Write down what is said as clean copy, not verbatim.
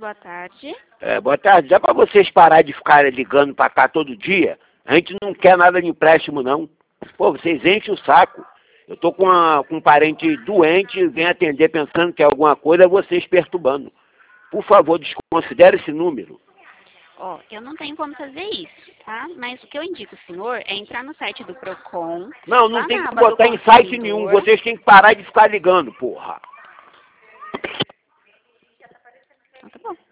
boa tarde. Boa tarde. Dá para vocês parar de ficar ligando para cá todo dia? A gente não quer nada de empréstimo, não. Pô, vocês enchem o saco. Eu tô com um parente doente, vem atender pensando que é alguma coisa, vocês perturbando. Por favor, desconsidere esse número. Ó, eu não tenho como fazer isso, tá? Mas o que eu indico o senhor é entrar no site do Procon. Não lá tem na que aba do botar em site consumidor. nenhum. Vocês têm que parar de ficar ligando, porra. Então, tá bom.